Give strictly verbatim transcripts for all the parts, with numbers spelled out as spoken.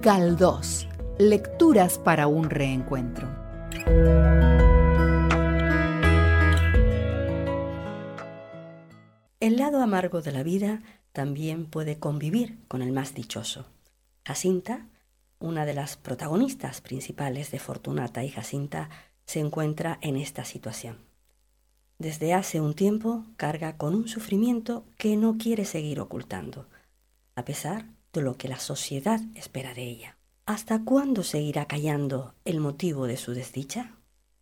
Galdós, lecturas para un reencuentro. El lado amargo de la vida también puede convivir con el más dichoso. Jacinta, una de las protagonistas principales de Fortunata y Jacinta, se encuentra en esta situación. Desde hace un tiempo carga con un sufrimiento que no quiere seguir ocultando, a pesar de lo que la sociedad espera de ella. ¿Hasta cuándo seguirá callando el motivo de su desdicha?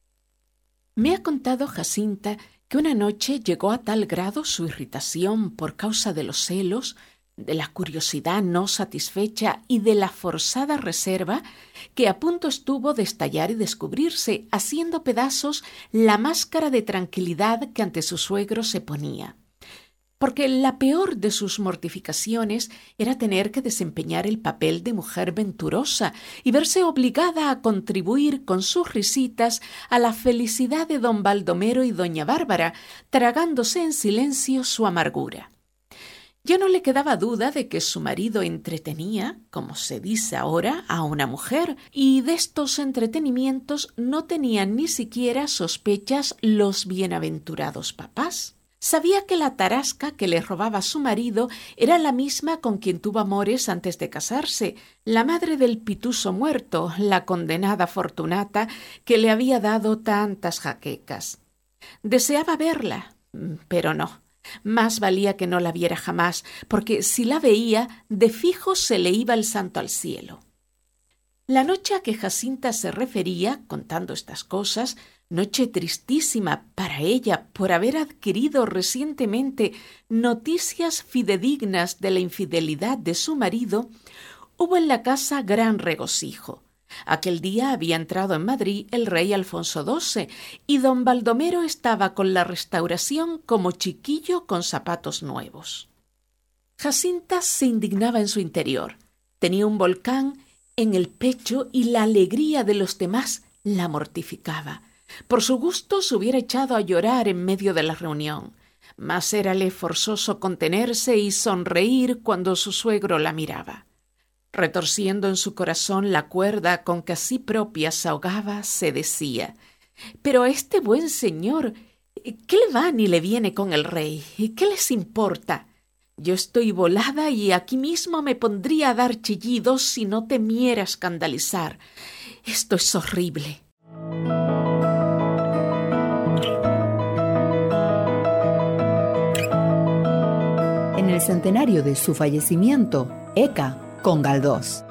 Me ha contado Jacinta que una noche llegó a tal grado su irritación por causa de los celos, de la curiosidad no satisfecha y de la forzada reserva, que a punto estuvo de estallar y descubrirse, haciendo pedazos la máscara de tranquilidad que ante su suegro se ponía. Porque la peor de sus mortificaciones era tener que desempeñar el papel de mujer venturosa y verse obligada a contribuir con sus risitas a la felicidad de don Baldomero y doña Bárbara, tragándose en silencio su amargura. Ya no le quedaba duda de que su marido entretenía, como se dice ahora, a una mujer, y de estos entretenimientos no tenían ni siquiera sospechas los bienaventurados papás. Sabía que la tarasca que le robaba su marido era la misma con quien tuvo amores antes de casarse, la madre del pituso muerto, la condenada Fortunata, que le había dado tantas jaquecas. Deseaba verla, pero no. Más valía que no la viera jamás, porque si la veía, de fijo se le iba el santo al cielo. La noche a que Jacinta se refería, contando estas cosas, noche tristísima para ella por haber adquirido recientemente noticias fidedignas de la infidelidad de su marido, hubo en la casa gran regocijo. Aquel día había entrado en Madrid el rey Alfonso doce y don Baldomero estaba con la restauración como chiquillo con zapatos nuevos. Jacinta se indignaba en su interior. Tenía un volcán en el pecho y la alegría de los demás la mortificaba. Por su gusto se hubiera echado a llorar en medio de la reunión, mas érale forzoso contenerse y sonreír cuando su suegro la miraba. Retorciendo en su corazón la cuerda con que a sí propia se ahogaba, se decía: «Pero a este buen señor, ¿qué le va ni le viene con el rey? ¿Qué les importa? Yo estoy volada y aquí mismo me pondría a dar chillidos si no temiera escandalizar. Esto es horrible». En el centenario de su fallecimiento, Eca con Galdós.